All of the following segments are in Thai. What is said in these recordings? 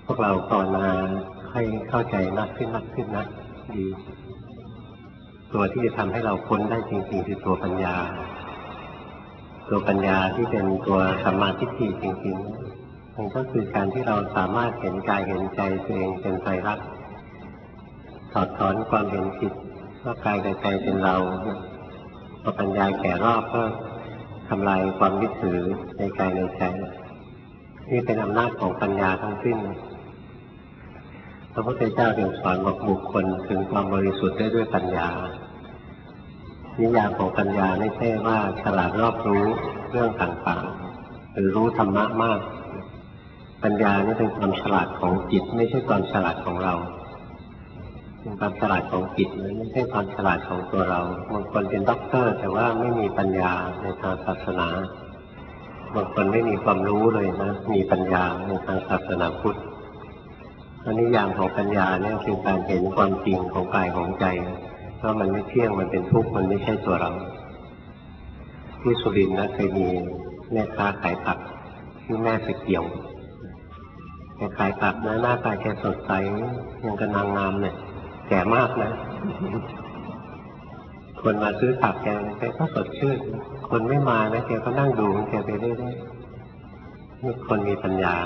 พวกเราภาวนาให้เข้าใจมากขึ้นนะดีตัวที่จะทำให้เราพ้นได้จริงๆคือตัวปัญญาที่เป็นตัวสัมมาทิฏฐิจริงๆมันก็คือการที่เราสามารถเห็นกายเห็นใจตัวเองเป็นไตรลักษณ์ถอดถอนความเห็นผิดว่ากายกับใจเป็นเราพอปัญญาแก่รอบก็ทำลายความยึดถือในกายในใจนี่เป็นอำนาจของปัญญาทั้งสิ้นพระพุทธเจ้าจึงสอนบอกบุคคลถึงความบริสุทธิ์ได้ด้วยปัญญานิยามของปัญญาไม่ใช่ว่าฉลาดรอบรู้เรื่องต่างๆหรือรู้ธรรมะมากปัญญานี่เป็นความฉลาดของจิตไม่ใช่ความฉลาดของเราเป็นความฉลาดของจิตไม่ใช่ความฉลาดของตัวเราบางคนเป็นด็อกเตอร์แต่ว่าไม่มีปัญญาในทางศาสนาบางคนไม่มีความรู้เลยนะมีปัญญาในทางศาสนาพุทธนิยามของปัญญาเนี่ยคือการเห็นความจริงของกายของใจว่ามันไม่เที่ยงมันเป็นทุกข์มันไม่ใช่ตัวเราที่สุรินทร์นะเคยมีแม่ค้าขายผักชื่อแม่สเกี่ยวแกขายผักนะหน้าตาแกสดใสยังกระนางงามเนี่ยแก่มากนะคนมาซื้อผักแกก็สดชื่นคนไม่มานะแกก็นั่งดูแกไปเรื่อยๆนี่คนมีปัญญา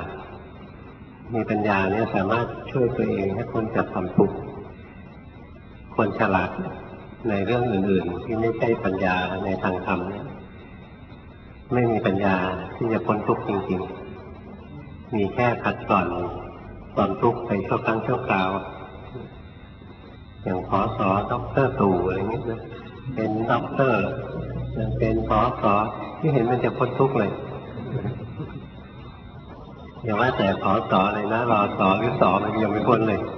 เนี่ยสามารถช่วยตัวเองให้พ้นจากความทุกข์คนฉลาดในเรื่องอื่นๆที่ไม่ใช่ปัญญาในทางธรรมเนี่ยไม่มีปัญญาที่จะพ้นทุกข์จริงๆมีแค่ขัดก่อนความทุกข์ไปชั่วครั้งชั่วคราวอย่างผอ.ส.ดร.ตู่อะไรอย่างนี้นะเป็นด็อกเตอร์เป็นผอ.ส.ที่เห็นมันจะพ้นทุกข์เลยอย่าว่าแต่ผอ.ส.เลยนะรอ.ส.หรือส.มันยังไม่พ้นเลย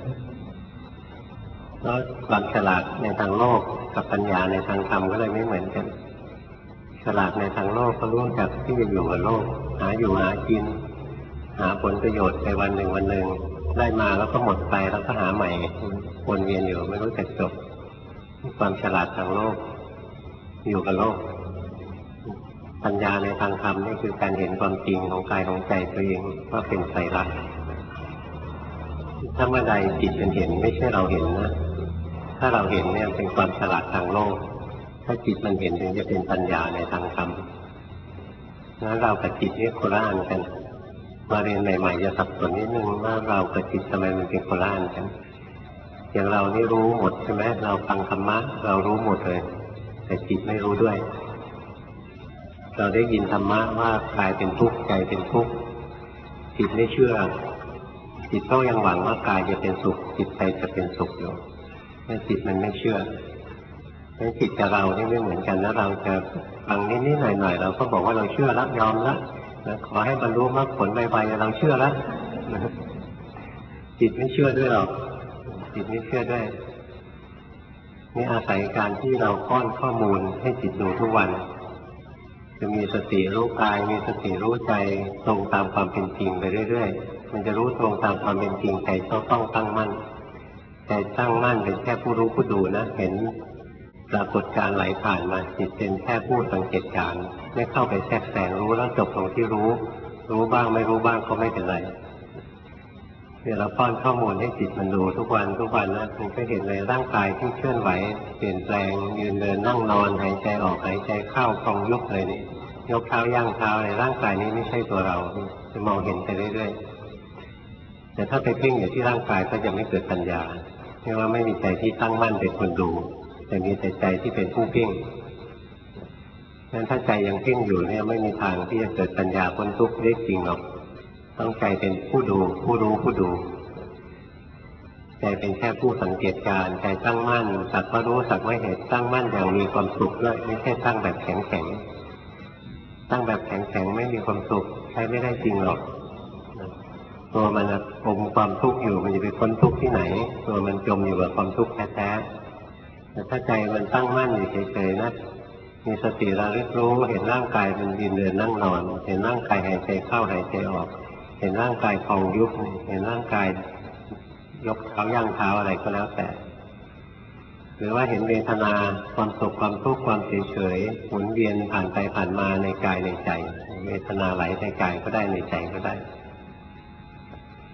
แล้วความฉลาดในทางโลกกับปัญญาในทางธรรมก็เลยไม่เหมือนกันฉลาดในทางโลกก็รู้จักที่จะอยู่กับโลกหาอยู่หากินหาผลประโยชน์ไปวันหนึ่งได้มาแล้วก็หมดไปแล้วก็หาใหม่วนเวียนอยู่ไม่รู้จักจบความฉลาดทางโลกอยู่กับโลกปัญญาในทางธรรมนี่คือการเห็นความจริงของกายของใจตัวเองว่าเป็นไตรลักษณ์ถ้าเมื่อใดจิตมันเห็นไม่ใช่เราเห็นนะถ้าเราเห็นเนี่ยเป็นความฉลาดทางโลกถ้าจิตมันเห็นถึงจะเป็นปัญญาในทางธรรมงั้นเรากับจิตนี่โคละอันกันมาเรียนใหม่ๆจะสับสนนิดนึงว่าเรากับจิตทำไมมันเป็นโคละอันกันอย่างเรานี่รู้หมดใช่ไหมเราฟังธรรมะเรารู้หมดเลยแต่จิตไม่รู้ด้วยเราได้ยินธรรมะว่ากายเป็นทุกข์ใจเป็นทุกข์จิตไม่เชื่อจิตก็ยังหวังว่ากายจะเป็นสุขจิตใจจะเป็นสุขอยู่แต่จิตมันไม่เชื่อแต่จิตกับเรานี่ไม่เหมือนกันนะเราจะฟังนิดๆหน่อยๆเราก็บอกว่าเราเชื่อแล้วยอมแล้วขอให้บรรลุมรรคผลไวๆเราเชื่อแล้วจิตไม่เชื่อด้วยหรอกจิตไม่เชื่อด้วยนี่อาศัยการที่เราป้อนข้อมูลให้จิตดูทุกวันจะมีสติรู้กายมีสติรู้ใจตรงตามความเป็นจริงไปเรื่อยๆมันจะรู้ตรงตามความเป็นจริงใจต้องตั้งมั่นใจตั้งมั่นเป็นแค่ผู้รู้ผู้ดูนะเห็นปรากฏการณ์ไหลผ่านมาจิตเป็นแค่ผู้สังเกตการณ์ไม่เข้าไปแทรกแซงรู้แล้วจบตรงที่รู้บ้างไม่รู้บ้างก็ไม่เป็นไรเดี๋ยวเราป้อนข้อมูลให้จิตมันดูทุกวันนะมันก็เห็นในร่างกายที่เคลื่อนไหวเปลี่ยนแปลงยืนเดินนั่งนอนหายใจออกหายใจเข้าพองยุบเลยนี่ยกเท้าย่างเท้าในร่างกายนี้ไม่ใช่ตัวเราจะมองเห็นไปเรื่อยๆแต่ถ้าไปเพ่งอยู่ที่ร่างกายก็จะไม่เกิดปัญญาเพราะว่าไม่มีใจที่ตั้งมั่นเป็นคนดูแต่มีแต่ใจที่เป็นผู้เพ่งงั้นถ้าใจยังเพ่งอยู่เนี่ยไม่มีทางที่จะเกิดปัญญาพ้นทุกข์ได้จริงหรอกต้องใจเป็นผู้ดูผู้รู้ผู้ดูใจเป็นแค่ผู้สังเกตการใจตั้งมั่นสักว่ารู้สักว่าเห็นตั้งมั่นอย่างมีความสุขด้วยไม่ใช่ตั้งแบบแข็งตั้งแบบแข็งไม่มีความสุขใช้ไม่ได้จริงหรอกตัวมันอมความทุกข์อยู่มันจะไปพ้นทุกข์ที่ไหนตัวมันจมอยู่กับความทุกข์แท้ๆแต่ถ้าใจมันตั้งมั่นอยู่เฉยๆนะมีสติระลึกรู้เห็นร่างกายมันยืนเดินนั่งนอนเห็นร่างกายหายใจเข้าหายใจออกเห็นร่างกายพองยุบเห็นร่างกายยกเท้าย่างเท้าอะไรก็แล้วแต่หรือว่าเห็นเวทนาความสุขความทุกข์ความเฉยๆหมุนเวียนผ่านไปผ่านมาในกายในใจเวทนาไหลในกายก็ได้ในใจก็ได้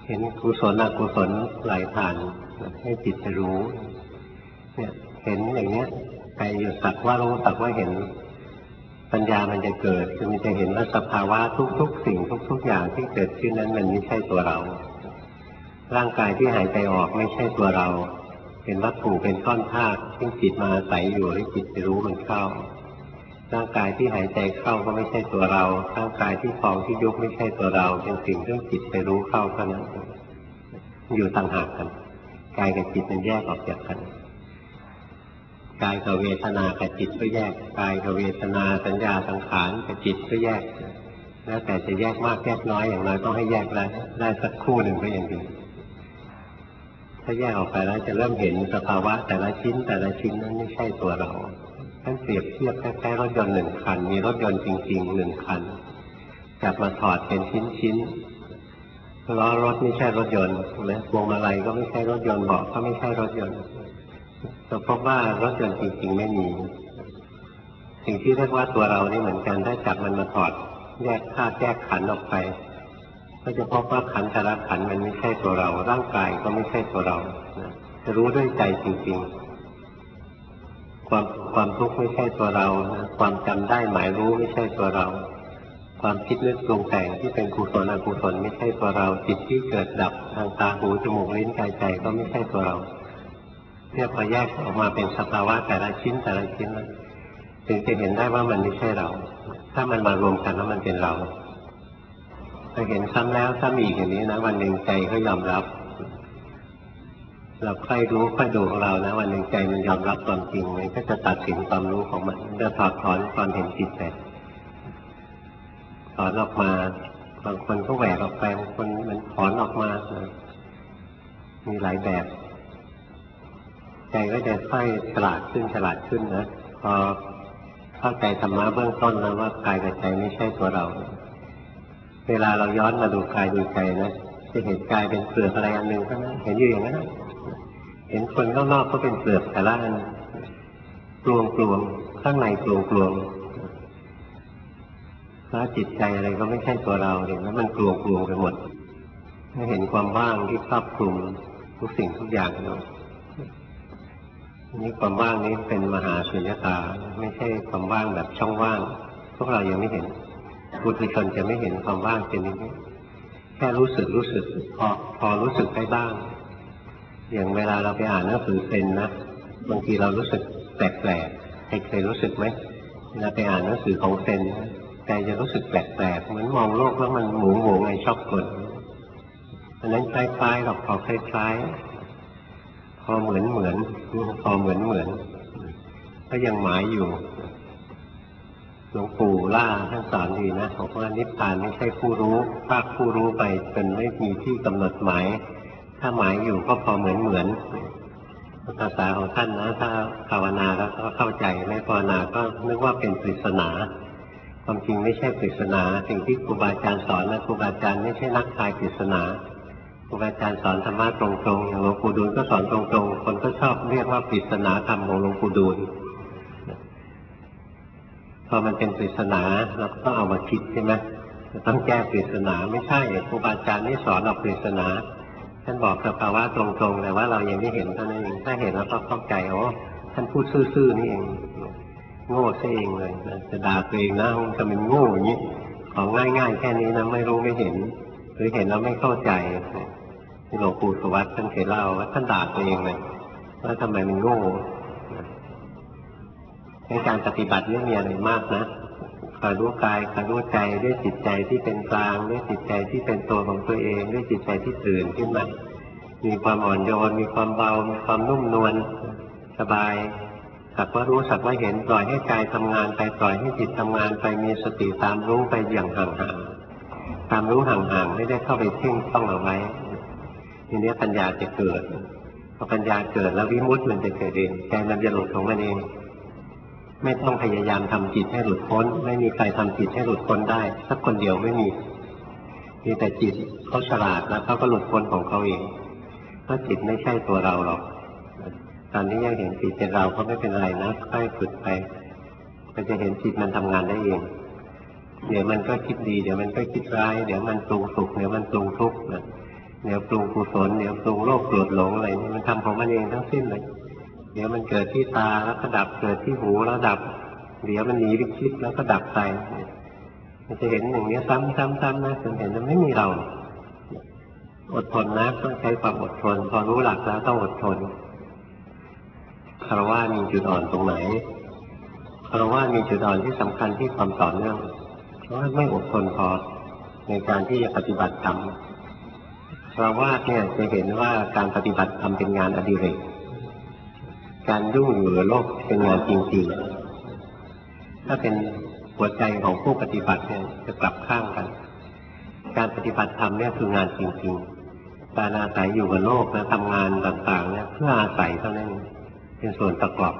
เห็นกุศลอกุศลไหลผ่านให้จิตไปรู้เนี่ยเห็นอย่างเนี้ยใจอยู่สักว่ารู้สักว่าเห็นปัญญามันจะเกิดคือมันจะเห็นว่าสภาวะทุกๆสิ่งทุกๆอย่างที่เกิดขึ้นนั้นมันไม่ใช่ตัวเราร่างกายที่หายใจออกไม่ใช่ตัวเราเป็นวัตถุเป็นก้อนธาตุที่จิตมาอาศัยอยู่ให้จิตไปรู้มันเข้าร่างกายที่หายใจเข้าก็ไม่ใช่ตัวเราร่างกายที่พองที่ยุบไม่ใช่ตัวเราเป็นสิ่งที่จิตไปรู้เข้าเท่านั้นอยู่ต่างหากกันกายกับจิตมันแยกออกจากกันกายกับเวทนากับจิตก็แยกกายกับเวทนาสัญญาสังขารกับจิตก็แยกแล้วแต่จะแยกมากแยกน้อยอย่างน้อยต้องให้แยกได้สักคู่หนึ่งก็ยังดีถ้าแยกออกไปแล้วจะเริ่มเห็นสภาวะแต่ละชิ้นนั้นไม่ใช่ตัวเราท่านเปรียบเทียบคล้ายๆรถยนต์หนึ่งคันมีรถยนต์จริงๆหนึ่งคันจับมาถอดเป็นชิ้นล้อรถไม่ใช่รถยนต์นะพวงมาลัยก็ไม่ใช่รถยนต์เบาะก็ไม่ใช่รถยนต์เราพบว่ารถยนต์จริงๆไม่มีสิ่งที่เรียกว่าตัวเรานี่เหมือนกันถ้าจับมันมาถอดแยกธาตุแยกขันธ์ออกไปก็จะพบว่าขันธ์แต่ละขันธ์มันไม่ใช่ตัวเราร่างกายก็ไม่ใช่ตัวเราจะรู้ด้วยใจจริงๆความทุกข์ไม่ใช่ตัวเราความจำได้หมายรู้ไม่ใช่ตัวเราความคิดนึกปรุงแต่งที่เป็นกุศลอกุศลไม่ใช่ตัวเราจิตที่เกิดดับทางตาหูจมูกลิ้นกายใจก็ไม่ใช่ตัวเราเนี่ยพอแยกออกมาเป็นสภาวะแต่ละชิ้นแล้วถึงจะเห็นได้ว่ามันไม่ใช่เราถ้ามันมารวมกันแล้วมันเป็นเราถ้าเห็นซ้ำแล้วซ้ำอีกอย่างนี้นะวันหนึ่งใจก็ยอมรับเราค่อยรู้ค่อยดูของเรานะวันหนึ่งใจมันยอมรับความจริงมันก็จะตัดสินความรู้ของมันจะถอดถอนความเห็นผิดไปถอนออกมาบางคนก็แหวกออกไปบางคนมันถอนออกมามีหลายแบบใจก็จะค่อยฉลาดขึ้นนะพอเข้าใจธรรมะเบื้องต้นแล้วว่ากายกับใจไม่ใช่ตัวเราเวลาเราย้อนมาดูกายดูใจนะจะเห็นกายเป็นเปลือกอะไรอันหนึ่งเท่านั้นเห็นอยู่อย่างนั้นเห็นคนข้างนอกก็เป็นเปลือกแต่ละอันกลวงข้างในกลวงแล้วจิตใจอะไรก็ไม่ใช่ตัวเราเห็นแล้วมันกลวงไปหมดไม่เห็นความว่างที่ครอบคลุมทุกสิ่งทุกอย่างเนาะนี่ความว่างนี้เป็นมหาสุญญตาไม่ใช่ความว่างแบบช่องว่างพวกเรายังไม่เห็นปุถุชนจะไม่เห็นความว่างเป็นอย่างนี้แค่รู้สึกพอรู้สึกได้บ้างอย่างเวลาเราไปอ่านหนังสือเซนนะบางทีเรารู้สึกแปลกๆเคยรู้สึกไหมเวลาไปอ่านหนังสือของเซนใจจะรู้สึกแปลกๆเหมือนมองโลกแล้วมันหมุนไงชอบกลอันนั้นคล้ายๆหรอกพอคล้ายๆพอเหมือนพอเหมือนก็ยังหมายอยู่หลวงปู่ล่าท่านสอนดีนะบอกว่านิพพานไม่ใช่ผู้รู้ภาคผู้รู้ไปจนไม่มีที่กำหนดหมายถ้าหมายอยู่ก็พอเหมือนภาษาของท่านนะถ้าภาวนาแล้วก็เข้าใจไม่ภาวนาก็นึกว่าเป็นปริศนาความจริงไม่ใช่ปริศนาสิ่งที่ครูบาอาจารย์สอนนะครูบาอาจารย์ไม่ใช่นักทายปริศนาครูบาอาจารย์สอนธรรมะตรงๆอย่างหลวงปู่ดูลก็สอนตรงๆคนก็ชอบเรียกว่าปริศนาธรรมของหลวงปู่ดูลพอมันเป็นปริศนาเราก็ต้องเอามาคิดใช่ไหมต้องแก้ปริศนาไม่ใช่ครูบาอาจารย์ไม่สอนออกปริศนาท่านบอกสภาวะตรงๆแต่ว่าเรายังไม่เห็นเท่านั้นเองถ้าเห็นแล้วก็เข้าใจท่านพูดซื่อๆนี่เองโง่ซะเองเลยจะด่าตัวเองนะจะเป็นโง่อย่างนี้ของง่ายๆแค่นี้นะไม่รู้ไม่เห็นหรือเห็นแล้วไม่เข้าใจที่หลวงปู่สุวัตท่านเคยเล่าว่าท่านด่าตัวเองเลยว่าทำไมมันโง่ในการปฏิบัติไม่มีอะไรมากนะคอยรู้กายคอยรู้ใจด้วยจิตใจที่เป็นกลางด้วยจิตใจที่เป็นตัวของตัวเองด้วยจิตใจที่ตื่นขึ้นมามีความอ่อนโยนมีความเบามีความนุ่มนวลสบายสักว่ารู้สักว่าเห็นปล่อยให้กายทำงานไปปล่อยให้จิตทำงานไปมีสติตามรู้ไปอย่างห่างๆตามรู้ห่างๆไม่ได้เข้าไปเพ่งต้องเอาไว้ทีนี้ปัญญาจะเกิดพอปัญญาเกิดแล้ววิมุตติมันจะเกิดเองใจมันจะหลุดของมันเองไม่ต้องพยายามทำจิตให้หลุดพ้นไม่มีใครทำจิตให้หลุดพ้นได้สักคนเดียวไม่มีแต่จิตเขาฉลาดแล้วเขาก็หลุดพ้นของเขาเองเพราะจิตไม่ใช่ตัวเราหรอกตอนนี้ยังเห็นจิตเป็นเราก็ไม่เป็นไรนะค่อยฝึกไปมันจะเห็นจิตมันทำงานได้เองเดี๋ยวมันก็คิดดีเดี๋ยวมันก็คิดร้ายเดี๋ยวมันปรุงสุขเดี๋ยวมันปรุงทุกข์นะเดี๋ยวปรุงกุศลเดี๋ยวปรุงโลภโกรธหลงอะไรนี่มันทำของมันเองทั้งสิ้นเลยเดี๋ยวมันเกิดที่ตาแล้วก็ดับเกิดที่หูแล้วดับเดี๋ยวมันหนีไปคิดแล้วก็ดับไปมันจะเห็นอย่างนี้ซ้ำๆนะจนเห็นว่าไม่มีเราอดทนนะต้องใช้ความอดทนพอรู้หลักแล้วต้องอดทนคารวะมีจุดอ่อนตรงไหนคารวะมีจุดอ่อนที่สำคัญที่ความต่อเนื่องเพราะไม่อดทนพอในการที่จะปฏิบัติธรรมคารวะเนี่ยจะเห็นว่าการปฏิบัติธรรมเป็นงานอดิเรกการยุ่งอยู่กับโลกเป็นงานจริงๆถ้าเป็นหัวใจของผู้ปฏิบัติเนี่ยจะกลับข้างกันการปฏิบัติธรรมเนี่ยคืองานจริงๆการอาศัยอยู่กับโลกและทำงานต่างๆเนี่ยเพื่ออาศัยเท่านั้นเป็นส่วนประกอบ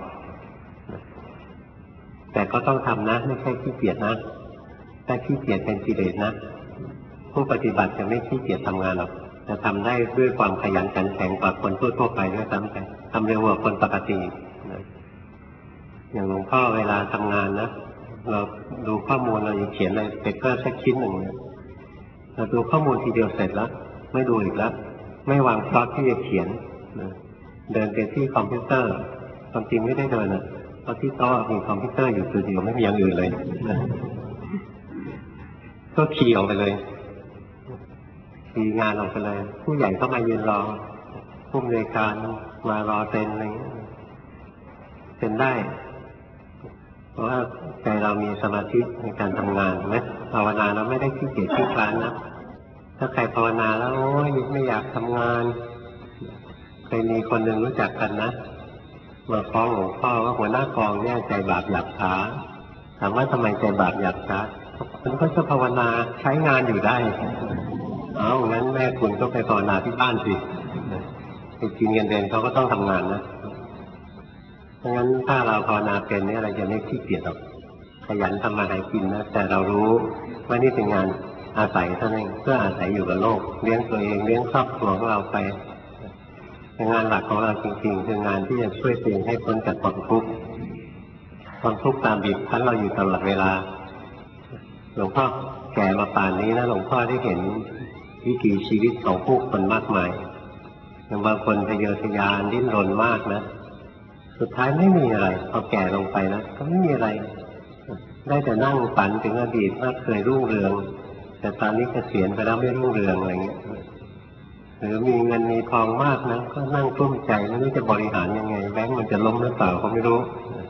แต่ก็ต้องทำนะไม่ใช่ขี้เกียจนะถ้าขี้เกียจเป็นกิเลสนะผู้ปฏิบัติจะไม่ขี้เกียจทำงานหรอกจะทำได้ด้วยความขยันขันแข็งกว่าคนทั่วๆไปด้วยซ้ำไปทำเร็วกว่าคนปกติอย่างหลวงพ่อเวลาทำงานนะเราดูข้อมูลเราจะเขียนอะไรเปเปอร์สักชิ้นหนึ่งเราดูข้อมูลทีเดียวเสร็จแล้วไม่ดูอีกแล้วไม่วางพล็อตที่จะเขียนเดินไปที่คอมพิวเตอร์ความจริงไม่ได้เดินนะเพราะที่โต๊ะมีคอมพิวเตอร์อยู่ตัวเดียวไม่มีอย่างอื่นเลยก็คีย์ออกไปเลยคีย์งานออกไปเลยผู้ใหญ่เข้ามายืนรอผู้อำนวยการมารอเซ็นอะไรเซ็นได้เพราะว่าใจเรามีสมาธิในการทำงานไหมภาวนาเราไม่ได้ขี้เกียจขี้คลานนะถ้าใครภาวนาแล้วโอ้ยไม่อยากทำงานเคยมีคนหนึ่งรู้จักกันนะมาฟ้องหลวงพ่อว่าหัวหน้ากองเนี่ยใจบาปหยาบช้าถามว่าทำไมใจบาปหยาบช้ามันก็จะภาวนาใช้งานอยู่ได้เอางั้นแม่คุณก็ไปภาวนาที่บ้านสิไปกินเงินเดือนเขาก็ต้องทำงานนะเพราะงั้นถ้าเราภาวนาเป็นเนี่ยเราจะไม่ขี้เกียจหรอกขยันทำมาหากินนะแต่เรารู้ว่านี่เป็นงานอาศัยเท่านั้นเพื่ออาศัยอยู่กับโลกเลี้ยงตัวเองเลี้ยงครอบครัวของเราไปงานหลักของเราจริงๆคืองานที่จะช่วยตัวเองให้พ้นจากความทุกข์ตามบีบคั้นเราอยู่ตลอดเวลาหลวงพ่อแก่มาป่านนี้นะหลวงพ่อได้เห็นวิถีชีวิตของผู้คนมากมายบางคนทะเยอทะยานดิ้นรนมากนะสุดท้ายไม่มีอะไรพอแก่ลงไปนะก็ไม่มีอะไรได้แต่นั่งฝันถึงอดีตว่าเคยรุ่งเรืองแต่ตอนนี้เกษียณไปแล้วไม่รุ่งเรืองอะไรเงี้ยหรือมีเงินมีทองมากนะก็นั่งกลุ้มใจไม่รู้จะบริหารยังไงแบงก์มันจะล้มหรือเปล่าก็ไม่รู้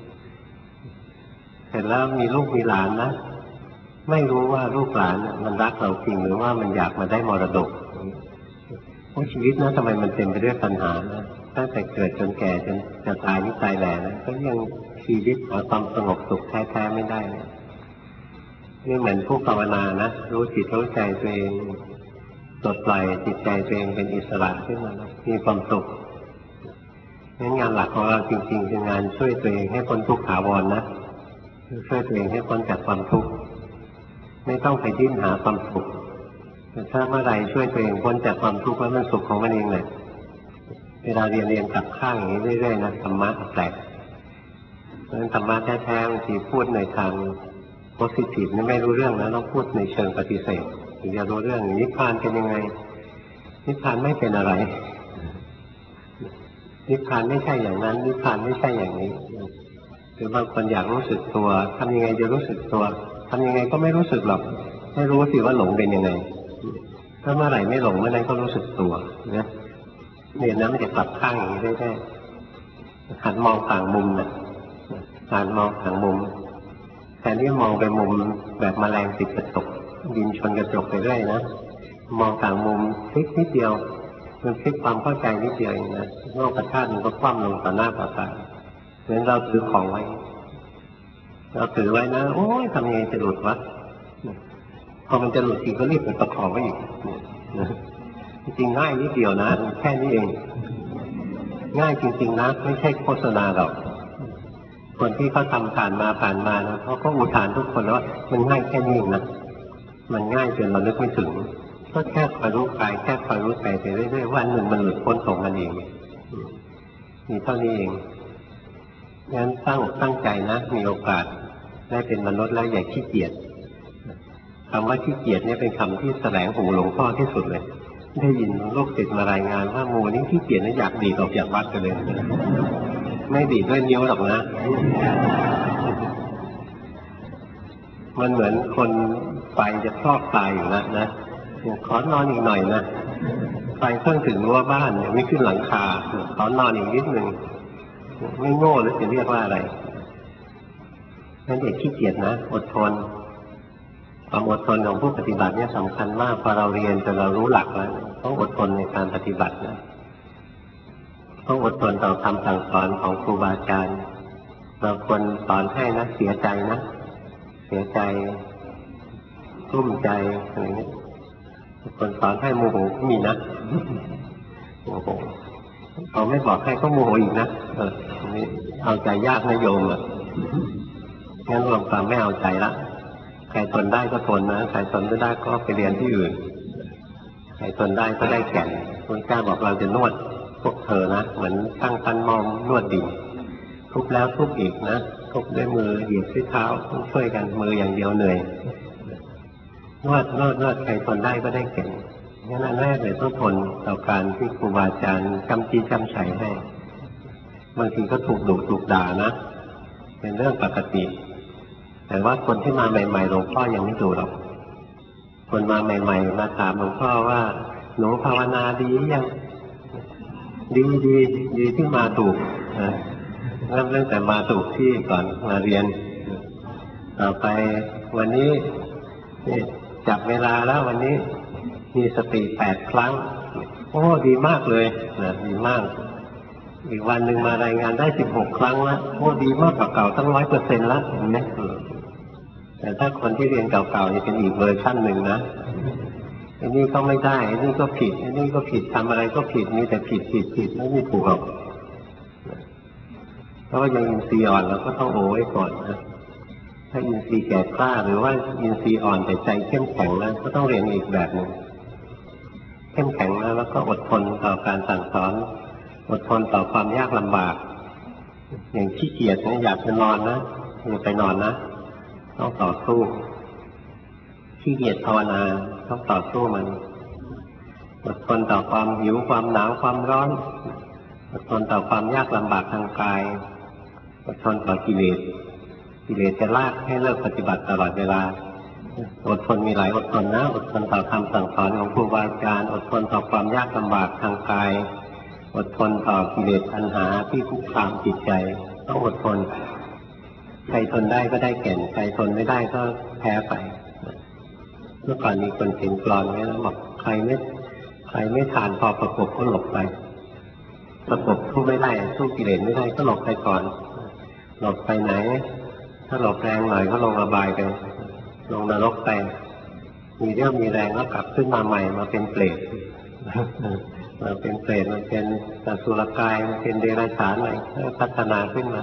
เสร็จแล้วมีลูกมีหลานนะไม่รู้ว่าลูกหลานมันรักเราจริงหรือว่ามันอยากมาได้มรดกเพราะชีวิตนะทำไมมันเต็มไปด้วยปัญหานะตั้งแต่เกิดจนแก่จนจะตายนี่ตายแหล่นะก็ยังชีวิตหาความสงบสุขแท้ๆไม่ได้นี่เหมือนผู้ภาวนานะรู้จิตรู้ใจตัวเองปลดปล่อยจิตใจตัวเองเป็นอิสระขึ้นมามีความสุขงั้นงานหลักของเราจริงๆคืองานช่วยตัวเองให้พ้นทุกข์ถาวรนะช่วยตัวเองให้พ้นจากความทุกข์ไม่ต้องไปดิ้นหาความสุขแต่ถ้าเมื่อไรช่วยตัวเองพ้นจากความทุกข์แล้วมันสุขของมันเองแหละเวลาเรียนกลับข้างอย่างนี้เรื่อยๆนะธรรมะแปลกเพราะฉะนั้นธรรมะแท้ๆบางทีพูดในทางโพสิทีฟนี่ไม่รู้เรื่องนะต้องพูดในเชิงปฏิเสธถึงจะรู้เรื่องนิพพานเป็นยังไงนิพพานไม่เป็นอะไรนิพพานไม่ใช่อย่างนั้นนิพพานไม่ใช่อย่างนี้หรือบางคนอยากรู้สึกตัวทำยังไงจะรู้สึกตัวทำยังไงก็ไม่รู้สึกหรอกไม่รู้สิว่าหลงเป็นยังไงถ้าเมื่อไหร่ไม่หลงเมื่อนั้นก็รู้สึกตัวนะเนี่ยนะมันจะกลับข้างอย่างนี้ได้หันมองต่างมุมนะหันมองต่างมุมแทนที่มองไปมุมแบบแมลงติดกระจกบินชนกระจกไปเรื่อยนะมองต่างมุมพลิกนิดเดียวมันพลิกความเข้าใจนิดเดียวเองนะโลกธาตุมันก็คว่ำลงต่อหน้าต่อตาเหมือนเราถือของไว้เราถือไว้นะโอ้ยทำยังไงจะหลุดวะพอมันจะหลุดทีก็รีบไปประคองไว้อีกจริงๆง่ายนิดเดียวนะแค่นี้เองง่ายจริงๆนะไม่ใช่โฆษณาหรอกคนที่เขาทำผ่านมานะเขาก็อุทานทุกคนว่ามันง่ายแค่นี้นะมันง่ายจนเรานึกไม่ถึงก็แค่คอยรู้กายแค่คอยรู้ใจไปเรื่อยๆวันหนึ่งมันหลุดพ้นของมันเองมีเท่านี้เองงั้นตั้งใจนะมีโอกาสได้เป็นมนุษย์แล้วอย่าขี้เกียจคำว่าขี้เกียจเนี่ยเป็นคำที่แสลงหูหลวงพ่อที่สุดเลยได้ยินลูกศิษย์มารายงานว่าหมู่นี้ขี้เกียจนะอยากดีดออกจากวัดกันเลยไม่ดีดด้วยนิ้วหรอกนะมันเหมือนคนไฟจะครอบตายอยู่นะขอนอนอีกหน่อยนะไฟเพิ่งถึงรั้วบ้านยังไม่ขึ้นหลังคาขอนอนอีกนิดหนึ่งไม่โง่หรือจะเรียกว่าอะไรนั่นเด็กขี้เกียจนะอดทนความอดทนของผู้ปฏิบัติเนี่ยสำคัญมากพอเราเรียนจนเรารู้หลักแล้วต้องอดทนในการปฏิบัตินะต้องอดทนต่อคำสั่งสอนของครูบาอาจารย์บางคนสอนให้นะเสียใจนะเสียใจรุ่มใจอะไรเงี้ยบางคนสอนให้โมโหก็มีนะโมโหเขาไม่บอกให้ก็โมโหอีกนะนี่เอาใจยากนะโยมอ่ะงั้นรวมความไม่เอาใจละใครทนได้ก็ทนนะใครทนไม่ได้ก็ไปเรียนที่อื่นใครทนได้ก็ได้แก่นพระเจ้าบอกเราจะนวดพวกเธอนะเหมือนตั้งฟันมอมนวดดินทุบแล้วทุบอีกนะทุบด้วยมือเหยียบด้วยเท้าต้องช่วยกันมืออย่างเดียวเหนื่อยนวดใครทนได้ก็ได้แก่นงั้นอันแรกเลยต้องทนต่อการที่ครูบาอาจารย์จำจี้จำชัยให้บางทีก็ถูกดุถูกด่านะเป็นเรื่องปกติแต่ว่าคนที่มาใหม่ๆหลวงพ่อยังไม่ดูหรอกคนมาใหม่ๆมาถามหลวงพ่อว่าหนูภาวนาดียังดีที่มาถูกเริ่มตั้งแต่มาถูกที่ก่อนมาเรียนต่อไปวันนี้จับเวลาแล้ววันนี้มีสติ8 ครั้งโอ้ดีมากเลยนะดีมากอีกวันหนึ่งมารายงานได้16 ครั้งแล้วโอ้ดีมากกว่าเก่าตั้ง100%แล้วเห็นไหมแต่ถ้าคนที่เรียนเก่าๆจะเป็นอีกเวอร์ชันหนึ่งนะอันนี้ก็ไม่ได้อันนี้ก็ผิดอันนี้ก็ผิดทำอะไรก็ผิดมีแต่ผิดไม่มีถูกหรอกเพราะว่ายังอินทรีย์อ่อนเราก็ต้องโอ้ไว้ก่อนนะถ้าอินทรีย์แก่กล้าหรือว่าอินทรีย์อ่อนแต่ใจเข้มแข็งแล้วก็ต้องเรียนอีกแบบหนึ่งเข้มแข็งแล้วก็อดทนต่อการสั่งสอนอดทนต่อความยากลำบากอย่างขี้เกียจนะอยากจะนอนนะอย่าไปนอนนะต้องต่อสู้ขี้เกียจภาวนาต้องต่อสู้มันอดทนต่อความหิวความหนาวความร้อนอดทนต่อความยากลำบากทางกายอดทนต่อกิเลสจะลากให้เลิกปฏิบัติตลอดเวลาอดทนมีหลายอดทนนะอดทนต่อคำสั่งสอนของครูบาอาจารย์อดทนต่อความยากลำบากทางกายอดทนต่อกิเลสตัณหาที่คุกคามจิตใจต้องอดทนใครทนได้ก็ได้แก่นใครทนไม่ได้ก็แพ้ไปเมื่อก่อนมีคนเขียนกลอนไว้แล้วบอกใครไม่ทานพอประกบก็หลบไปประกบสู้ไม่ได้สู้กิเลสไม่ได้ก็หลบไปก่อนหลบไปไหนถ้าหลบแรงหน่อยก็ลงระบายไปลงนรกไปมีเรื่องมีแรงก็กลับขึ้นมาใหม่มาเป็นเปรตมาเป็นเปรตมาเป็นสัตว์สุรกายมาเป็นเดรัจฉานอะไรพัฒนาขึ้นมา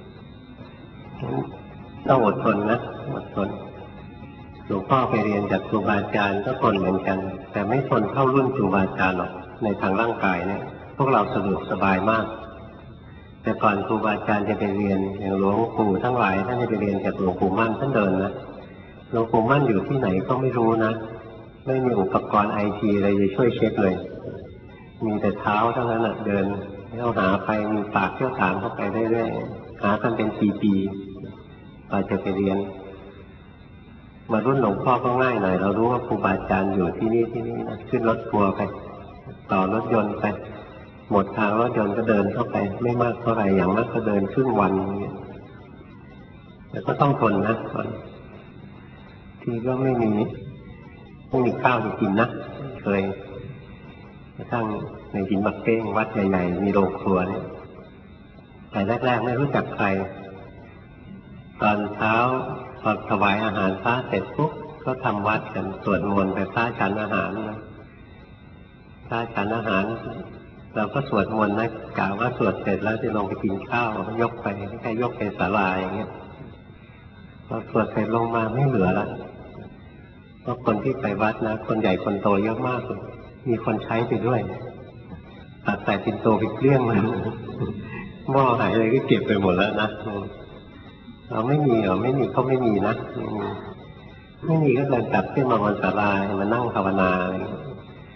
ต้องอดทนนะอดทนหลวงพ่อไปเรียนจากครูบาอาจารย์ก็ทนเหมือนกันแต่ไม่ทนเท่ารุ่นครูบาอาจารย์หรอกในทางร่างกายเนี่ยพวกเราสะดวกสบายมากแต่ก่อนครูบาอาจารย์จะไปเรียนอย่างหลวงปู่ทั้งหลายท่านจะไปเรียนจากหลวงปู่มั่นท่านเดินนะหลวงปู่มั่นอยู่ที่ไหนก็ไม่รู้นะไม่มีอุปกรณ์ITอะไรจะช่วยเช็คเลยมีแต่เท้าเท่านั้นเดินเข้าหาไปมีปากเที่ยวถามเข้าไปเรื่อยๆหากันเป็นปีๆกว่าจะไปเรียนมารุ่นหลวงพ่อก็ง่ายหน่อยเรารู้ว่าครูบาอาจารย์อยู่ที่นี่นะขึ้นรถทัวร์ไปต่อรถยนต์ไปหมดทางรถยนต์ก็เดินเข้าไปไม่มากเท่าไหร่อย่างมากก็เดินครึ่งวันแต่ก็ต้องทนนะทีก็ไม่มีข้าวจะกินนะเคยกระทั่งในหินบักเก้งวัดใหญ่ๆมีโรงครัวเนี่ยแต่แรกๆไม่รู้จักใครตอนเช้าพอถวายอาหารพระเสร็จปุ๊บก็ทำวัดกันสวดมนต์ไปพระฉันอาหารนะพระฉันอาหารเราก็สวดมนต์นะกล่าวว่าสวดเสร็จแล้วจะลงไปกินข้าวยกไปแค่ยกไปศาลาอย่างเงี้ยพอสวดเสร็จลงมาไม่เหลือละเพราะคนที่ไปวัดนะคนใหญ่คนโตเยอะมากเลยมีคนใช้ไปด้วยตัดแต่ปิ่นโตไปเกลี้ยงเลยหม้อหายอะไรก็เก็บไปหมดแล้วนะเราไม่มีเขาไม่มีนะไม่มีก็เลยกลับขึ้นมาบนศาลามานั่งภาวนา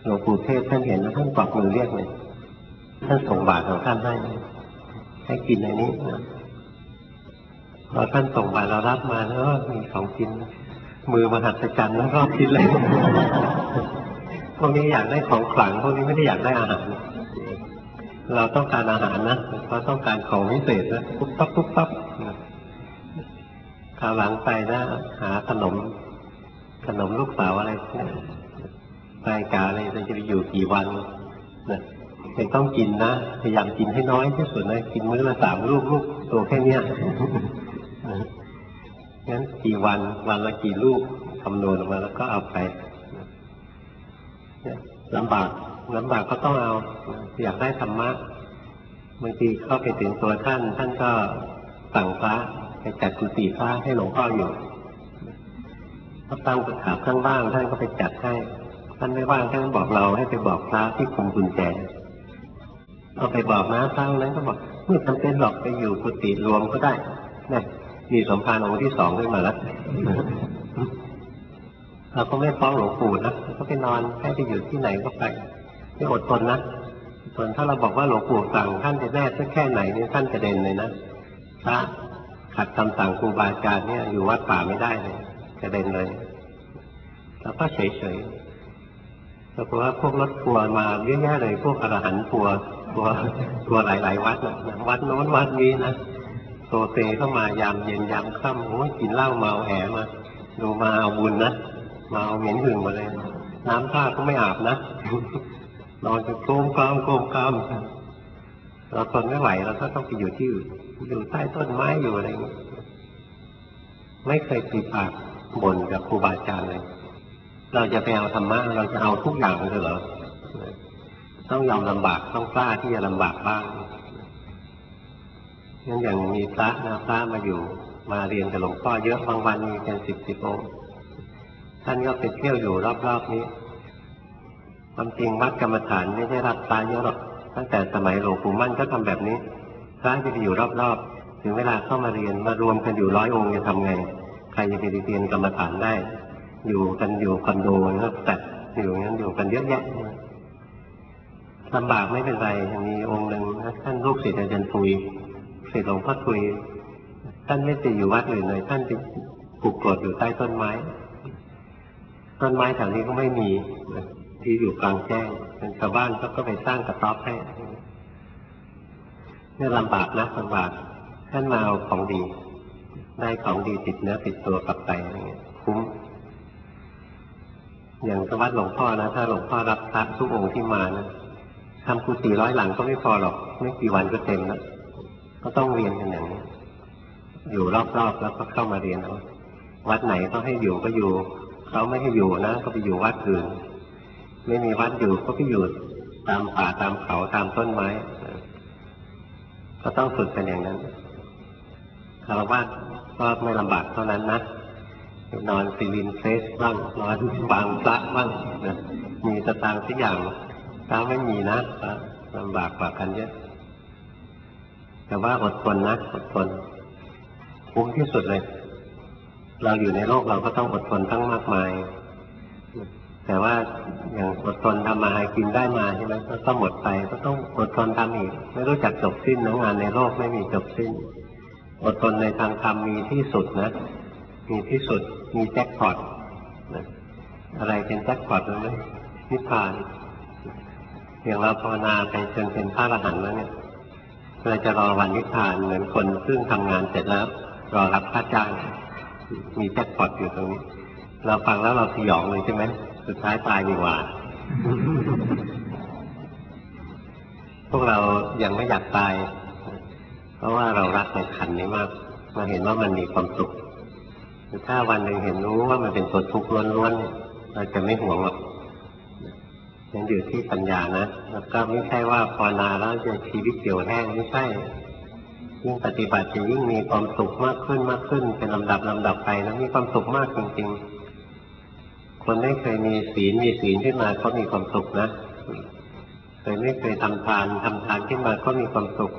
หลวงปู่เทศท่านเห็นแล้วท่านกวักมือเรียกเลยท่านส่งบาตรของท่านให้กินในนี้นะพอท่านส่งบาตรเรารับมาแล้วมีของกินมือมหัศจรรย์แล้วรอบกินเลยพวกนี้อยากได้ของขลังพวกนี้ไม่ได้อยากได้อาหารเราต้องการอาหารนะเราต้องการของวิเศษนะปุ๊บปั๊บปุ๊บปั๊บคราวหลังไปนะหาขนมลูกสาวอะไรไปกาอะไรจะไปอยู่กี่วันนะยังต้องกินนะพยายามกินให้น้อยที่สุดนะกินมื้อละ3 ลูกตัวแค่เนี้ยงั้นกี่วันละกี่ลูกคำนวณออกมาแล้วก็เอาไปลำบากก็ต้องเอาอยากได้ธรรมะบางทีเข้าไปถึงตัวท่านก็สั่งพระไปจัดกุฏิพระให้หลวงพ่ออยู่ถ้าตั้งประถามข้างล่างท่านก็ไปจัดให้ท่านไม่ว่างท่านบอกเราให้ไปบอกพระที่คุมกุญแจเอาไปบอกนะพระนั้นก็บอกไม่จำเป็นหรอกไปอยู่กุฏิรวมก็ได้เนี่ยมีสมภารองค์ที่2ขึ้นมาแล้วเราก็ไม่ฟ้องหลวงปู่นะก็ไปนอนให้ไปอยู่ที่ไหนก็ไปไม่อดทนนะส่วนถ้าเราบอกว่าหลวงปู่สั่งท่านจะแน่สักแค่ไหนนี่ท่านจะเด่นเลยนะพระขัดคำสั่งครูบาอาจารย์เนี่ยอยู่วัดป่าไม่ได้เลยจะเด่นเลยแล้วก็เฉยๆเพราะว่าพวกรถทัวร์มาเยอะแยะเลยพวกอรหันต์ทัวร์หลายวัดนะวัดโน้นวัดนี้นะโซเซเข้ามายามเย็นยามค่ำโอ้ยกินเหล้าเมาแอบมาดูมาเอาบุญนะมาเอาเหม็นหึ่งมาเลยน้ำท่าก็ไม่อาบนะนอนจะโกมกามเราทนไม่ไหวเราก็ต้องไปอยู่ที่อื่นอยู่ใต้ต้นไม้อยู่อะไรอย่างนี้ไม่เคยปิดปากบ่นกับครูบาอาจารย์เลยเราจะไปเอาธรรมะเราจะเอาทุกอย่างเลยเหรอต้องยอมลำบากต้องกล้าที่จะลำบากบ้างงั้นอย่างมีพระมาอยู่มาเรียนกับหลวงพ่อเยอะบางวันมีเป็น10 องค์ท่านก็ไปเที่ยวอยู่รอบๆนี้ความจริงวัดกรรมฐานไม่ได้รับพระเยอะหรอกตั้งแต่สมัยหลวงปู่มั่นก็ทำแบบนี้พระจะไปอยู่รอบๆถึงเวลาเข้ามาเรียนมารวมกันอยู่100 องค์จะทำไงใครจะไปเรียนกรรมฐานได้อยู่คอนโดแล้วแต่อยู่งั้นอยู่กันเยอะแยะลำบากไม่เป็นไรมีองค์หนึ่งท่านลูกศิษย์อาจารย์ทุยศิษย์หลวงพ่อทุยท่านไม่ไปอยู่วัดอื่นเลยท่านไปปลูกกรดอยู่ใต้ต้นไม้แถวนี้ก็ไม่มีที่อยู่กลางแจ้งเป็นชาวบ้านก็ไปสร้างกระต๊อบให้นี่ลำบากนะลำบากท่านมาเอาของดีได้ของดีติดเนื้อติดตัวกลับไปอะไรเงี้ยคุ้มอย่างวัดหลวงพ่อนะถ้าหลวงพ่อรับพระทุกองค์ที่มานะทำกุฏิ100 หลังก็ไม่พอหรอกไม่กี่วันก็เต็มแล้วก็ต้องเรียนกันอย่างนี้อยู่รอบๆแล้วก็เข้ามาเรียนเอาวัดไหนก็ให้อยู่ก็อยู่เขาไม่ให้อยู่นะก็ไปอยู่วัดอื่นไม่มีวัดอยู่ก็ไปอยู่ตามป่าตามเขาตามต้นไม้ก็ต้องฝึกกันอย่างนั้นคารวะก็ไม่ลำบากเท่านั้นนะนอนซิลินเฟสบ้างนอนบางพระบ้างนะมีสตางค์ทุกอย่างถ้าไม่มีนะลำบากกว่ากันเยอะแต่ว่าอดทนนะอดทนคุ้มที่สุดเลยเราอยู่ในโลกเราก็ต้องอดทนตั้งมากมายแต่ว่าอย่างอดทนทำมาหากินได้มาใช่ไหมก็ต้องหมดไปก็ต้องอดทนทำอีกไม่รู้จักจบสิ้นนะงานในโลกไม่มีจบสิ้นอดทนในทางธรรมมีที่สุดนะมีที่สุดมีแจ็คพอตอะไรเป็นแจ็คพอตรู้ไหมนิพพานอย่างเราภาวนาไปจนเป็นพระอรหันต์แล้วเนี่ยเราจะรอวันนิพพานเหมือนคนซึ่งทำงานเสร็จแล้วรอรับค่าจ้างมีแจ็คพอตอยู่ตรงนี้เราฟังแล้วเราสยองเลยใช่ไหมสุดท้ายตายดีกว่า พวกเรายังไม่อยากตายเพราะว่าเรารักในขันธ์นี้มากเราเห็นว่ามันมีความสุขถ้าวันหนึ่งเห็นรู้ว่ามันเป็นตัวทุกข์ล้วนๆเราจะไม่ห่วงหรอกนั่นอยู่ที่ปัญญานะแล้วก็ไม่ใช่ว่าภาวนาแล้วจะชีวิตเกี่ยวแห้งไม่ใช่ยิ่งปฏิบัติจะยิ่งมีความสุขมากขึ้นเป็นลำดับไปแล้วมีความสุขมากจริงๆคนไม่เคยมีศีลขึ้นมาก็มีความสุขนะไม่เคยทำทานขึ้นมาก็มีความสุข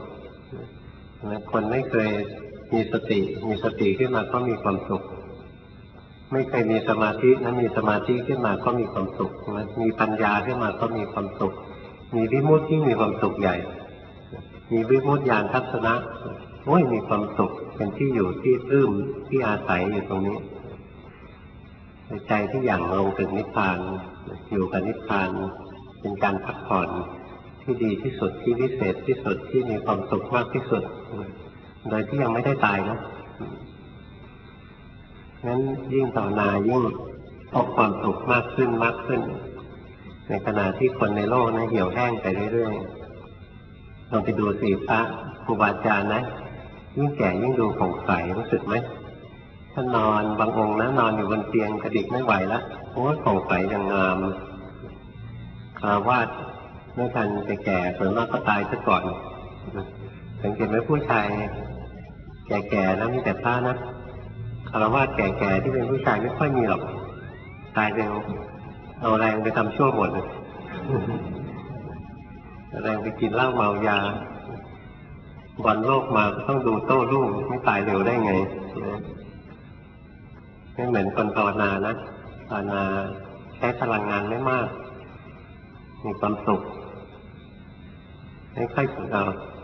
คนไม่เคยมีสติขึ้นมาก็มีความสุขไม่เคยมีสมาธินะมีสมาธิขึ้นมาก็มีความสุขนะมีปัญญาขึ้นมาก็มีความสุขมีวิมุตติที่มีความสุขใหญ่มีวิมุตติญาณทัศนะโอ้ยมีความสุขเป็นที่อยู่ที่ปลื้มที่อาศัยอยู่ตรงนี้ใจที่หยั่งลงถึงนิพพานอยู่กับนิพพานเป็นการพักผ่อนที่ดีที่สุดที่วิเศษที่สุดที่มีความสุขมากที่สุดโดยที่ยังไม่ได้ตายนะงั้นยิ่งภาวนายิ่งพบความสุขมากขึ้นมากขึ้นในขณะที่คนในโลกนะเหี่ยวแห้งไปเรื่อยๆลองไปดูสิพระครูบาอาจารย์นะยิ่งแก่ยิ่งดูผ่องใสรู้สึกไหมท่านนอนบางองค์นะนอนอยู่บนเตียงกระดิกไม่ไหวแล้วโอ้ยผ่องใสอย่างงามคารวาสไม่ทันไปแก่ส่วนมากก็ตายซะก่อนสังเกตไหมผู้ชายแก่ๆแล้วมีแต่พระนะคารวาสแก่ๆที่เป็นผู้ชายไม่ค่อยมีหรอกตายเร็วเอาแรงไปทำชั่วหมดแรงไปกินเหล้าเมายาบอลโลกมาก็ต้องดูโต้รุ่งไม่ตายเร็วได้ไงไม่เหมือนคนภาวนานะภาวนาใช้พลังงานไม่มากมีความสุขไม่ค่อยฝึกเอา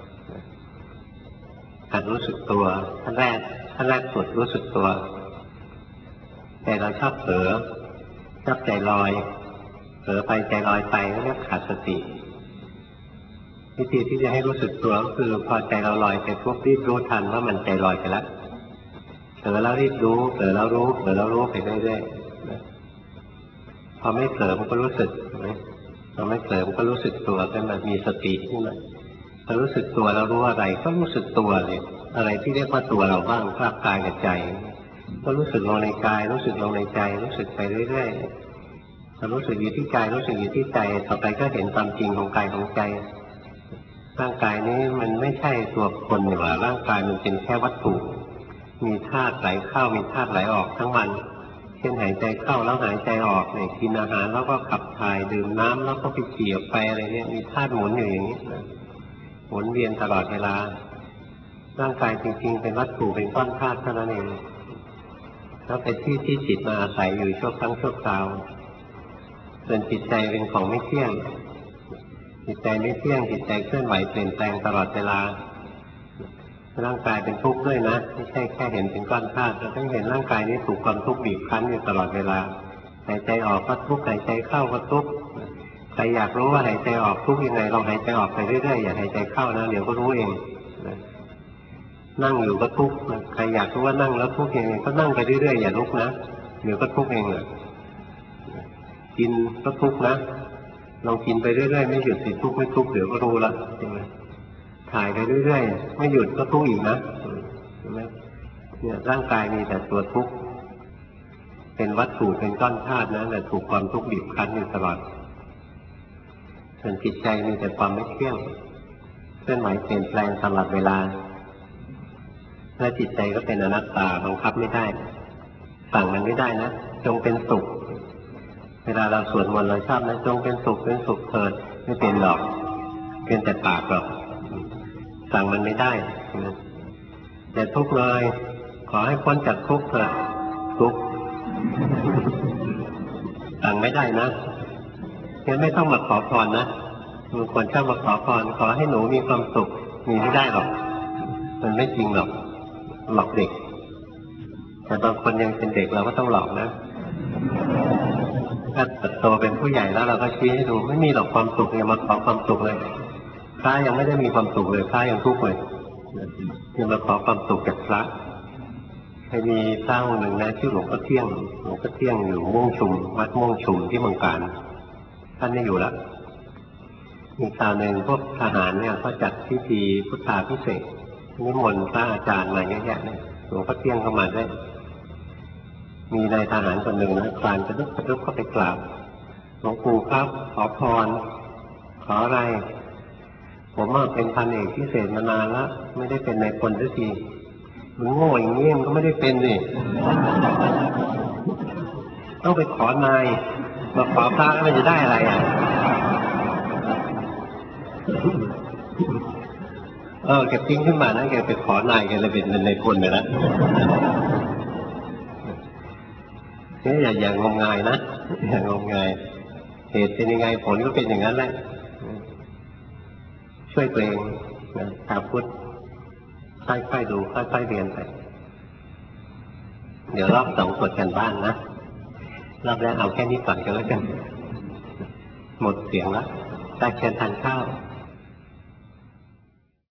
การรู้สึกตัวขั้นแรกฝึกรู้สึกตัวแต่เราชอบเผลอชอบใจลอยเผลอไปใจลอยไปก็เรียกขาดสติวิธีที่จะให้รู้สึกตัวก็คือพอใจเราลอยไปปุ๊บรีบรู้ทันว่ามันใจลอยไปแล้วเผลอแล้วรีบรู้เผลอแล้วรู้เผลอแล้วรู้ไปเรื่อยๆพอไม่เผลอมันก็รู้สึกพอไม่เผลอมันก็รู้สึกตัวขึ้นมามีสติขึ้นมาพอรู้สึกตัวแล้วรู้อะไรก็รู้สึกตัวเลยอะไรที่เรียกว่าตัวเราบ้างร่างกายกับใจก็รู้สึกลงในกายรู้สึกลงในใจรู้สึกไปเรื่อยๆพอรู้สึกอยู่ที่กายรู้สึกอยู่ที่ใจต่อไปก็เห็นความจริงของกายของใจร่างกายนี้มันไม่ใช่ตัวคนหรอกร่างกายมันเป็นแค่วัตถุมีธาตุไหลเข้ามีธาตุไหลออกทั้งวันเช่นหายใจเข้าแล้วหายใจออกเนี่ยกินอาหารแล้วก็ขับถ่ายดื่มน้ำแล้วก็ไปเกี่ยวไปอะไรเนี่ยมีธาตุหมุนอยู่อย่างนี้หมุนเวียนตลอดเวลาร่างกายจริงๆเป็นวัตถุเป็นก้อนธาตุเท่านั้นเองแล้วเป็นที่ที่จิตมาอาศัยอยู่ชั่วครั้งชั่วคราวส่วนจิตใจเป็นของไม่เที่ยงจิตใจไม่เที่ยงจิตใจเคลื่อนไหวเปลี่ยนแปลงตลอดเวลาร่างกายเป็นทุกข์ด้วยนะไม่ใช่แค่เห็นเป็นก้อนธาตุเราต้องเห็นร่างกายนี้ถูกความทุกข์บีบคั้นอยู่ตลอดเวลาหายใจออกก็ทุกข์หายใจเข้าก็ทุกข์ใครอยากรู้ว่าหายใจออกทุกข์ยังไงลองหายใจออกไปเรื่อยๆอย่าหายใจเข้านะเดี๋ยวก็รู้เองนั่งอยู่ก็ทุกข์ใครอยากรู้ว่านั่งแล้วทุกข์ยังไงก็นั่งไปเรื่อยๆอย่าลุกนะเดี๋ยวก็ทุกข์เองเลยกินก็ทุกข์นะลองกินไปเรื่อยๆไม่หยุดสิทุกข์ไม่ทุกข์เดี๋ยวก็รู้ละใช่ไหมถ่ายไปเรื่อยๆไม่หยุดก็ทุกข์อีกนะใช่ไหมเนี่ยร่างกายมีแต่ตัวทุกข์เป็นวัตถุเป็นก้อนธาตุนะแต่ถูกความทุกข์บีบคั้นอยู่ตลอดส่วนจิตใจมีแต่ความไม่เที่ยงเคลื่อนไหวเปลี่ยนแปลงตลอดเวลาและจิตใจก็เป็นอนัตตาบังคับไม่ได้สั่งมันไม่ได้นะจงเป็นสุขเวลาเราสวดมนต์เราชอบนะจงเป็นสุขเป็นสุขเถิดไม่เป็นหรอกเป็นแต่ปากหรอกสั่งมันไม่ได้แต่ทุกข์เลยขอให้พ้นจากทุกข์เถิดทุกข์สั่งไม่ได้นะงั้นไม่ต้องมาขอพรนะบางคนชอบมาขอพรขอให้หนูมีความสุขมีไม่ได้หรอกมันไม่จริงหรอกหลอกเด็กแต่บางคนยังเป็นเด็กเราก็ต้องหลอกนะถ้าโตเป็นผู้ใหญ่แล้วเราก็ชี้ให้ดูไม่มีหรอกความสุขอย่ามาขอความสุขเลยพระยังไม่ได้มีความสุขเลยพระยังทุกข์เลยอย่ามาขอความสุขจากพระเคยมีพระองค์หนึ่งนะชื่อหลวงพ่อเที่ยงอยู่ม่วงชุมวัดม่วงชุมที่เมืองการท่านไม่อยู่แล้วมีคราวหนึ่งพวกทหารเนี่ยเขาจัดพิธีพุทธาภิเษกนิมนต์พระอาจารย์มาเยอะแยะเลยหลวงพ่อเที่ยงเข้ามาได้มีนายทหารคนหนึ่งนะคลานกระดุกเข้าไปกราบหลวงปู่ครับขอพรขออะไรผมเป็นพันเอกพิเศษมานานแล้วไม่ได้เป็นนายพลสักทีมึงโง่อย่างนี้มันก็ไม่ได้เป็นนี่ต้องไปขอนายมาขอพระแล้วมันจะได้อะไรอ่ะแกปิ้งขึ้นมานะแกไปขอนายแกเลยเป็นนายพลไปแล้วนี่อย่างงมงายนะอย่างงมงายเหตุเป็นยังไงผลก็เป็นอย่างนั้นแหละช่วยตัวเองนะชาวพุทธค่อยๆดูค่อยๆเรียนไปเดี๋ยวรอบสองตรวจกันบ้านนะรอบแรกเอาแค่นี้ก่อนก็แล้วกันหมดเสียงแล้วได้เชิญทานข้าว